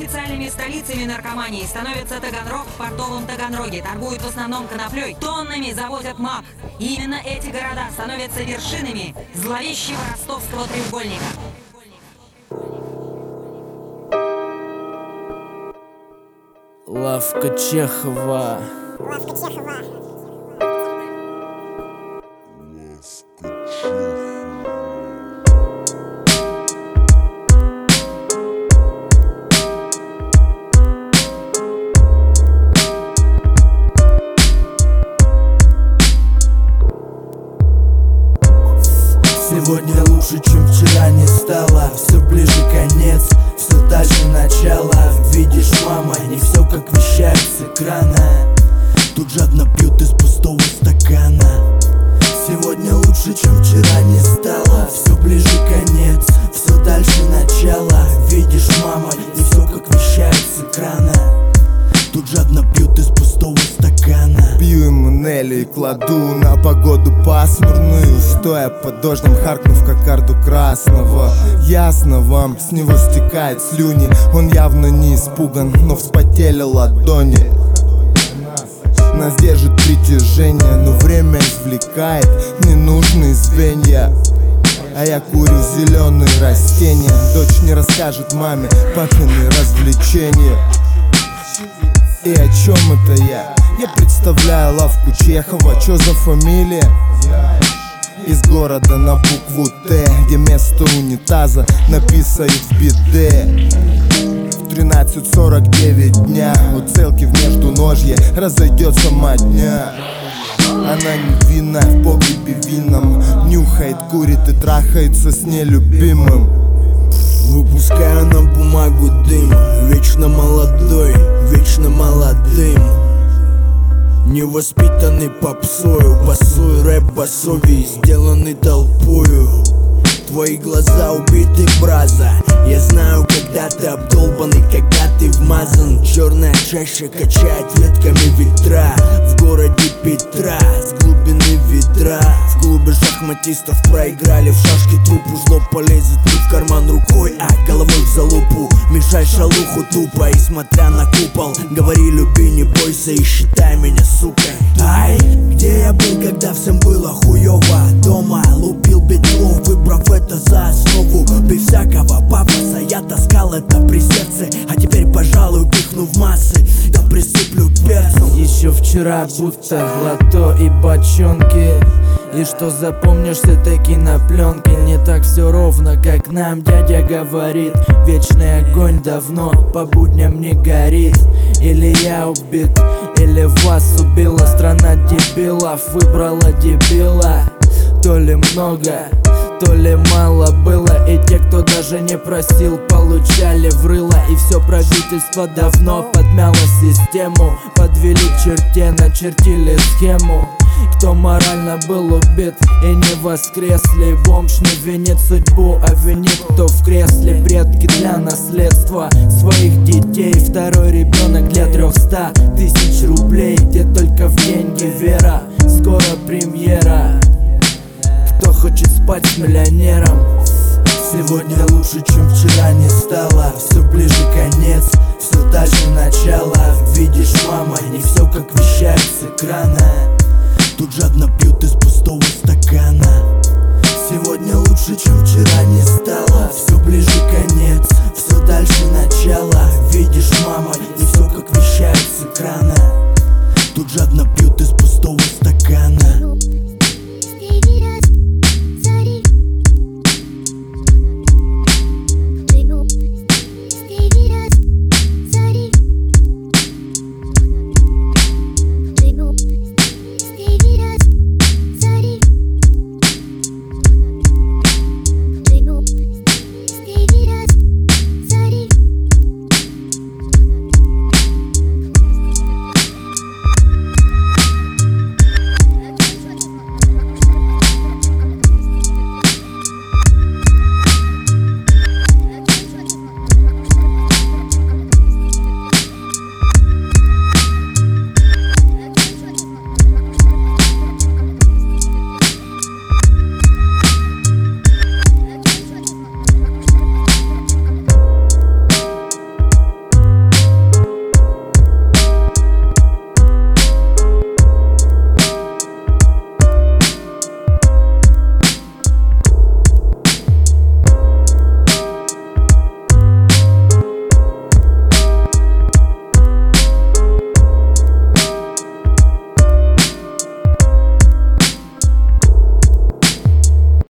Официальными столицами наркомании становится Таганрог в портовом Таганроге. Торгуют в основном коноплей. Тоннами завозят мак. И именно эти города становятся вершинами зловещего ростовского треугольника. Лавка Чехова. Сегодня лучше, чем вчера не стало. Все ближе конец, все дальше начало. Видишь, мама, не все как вещают с экрана. Тут жадно пьют из пустого стакана. Сегодня лучше, чем вчера не стало. Все ближе конец, все дальше начало. Видишь, мама, не все как вещают с экрана. Тут жадно пьют из пустого стакана. Пью Эмунелю и кладу на погоду пасмурную, стоя под дождем, харкнув как карду красного. Ясно вам, с него стекают слюни. Он явно не испуган, но вспотели ладони. Нас держит притяжение, но время извлекает ненужные звенья. А я курю зеленые растения. Дочь не расскажет маме папины развлечения. И о чем это я? Я представляю лавку Чехова. Чё за фамилия? Из города на букву Т, где место унитаза написано в биде. В 13:49 дня у целки в междуножье разойдется мадня. Она невинна в погребе винном, нюхает, курит и трахается с нелюбимым. Выпускаю на бумагу дым, вечно молодой, вечно молодым. Невоспитанный попсою, басой рэп басовий, сделанный толпою. Твои глаза убиты, браза. Я знаю, когда ты обдолбанный, когда ты вмазан. Черная чаша качает ветками ветра. В городе Петра, с глубины ведра. В клубе шахматистов проиграли в шашки трупу. Зло полезет не в карман рукой, а головой в залупу. Мешай шалуху тупо и смотря на купол. Говори, люби, не бойся и считай меня сукой. Ай, где я был, когда всем было хуёво? Дома лупил бетлов, выбрав это за основу. Без всякого пафоса я таскал это при сердце. А теперь, пожалуй, пихну в массы, да присыплю перцем. Еще вчера будто лото и бочонки. И что запомнишься таки на пленке. Не так все ровно, как нам дядя говорит. Вечный огонь давно по будням не горит. Или я убит, или вас убила страна дебилов. Выбрала дебила. То ли много, то ли мало было. И те, кто даже не просил, получали в рыло. И все правительство давно подмяло систему. Подвели к черте, начертили схему. Кто морально был убит и не воскресли. Бомж не винит судьбу, а винит кто в кресле. Предки для наследства своих детей. Второй ребенок для 300 000 рублей. Где только в деньги вера. Скоро премьера. Кто хочет спать с миллионером? Сегодня лучше, чем вчера не стало. Все ближе конец, все дальше начало. Видишь, мама, не все как вещают с экрана. Тут жадно пьют из пустого стакана. Сегодня лучше, чем вчера не стало. Все ближе конец, все дальше начало.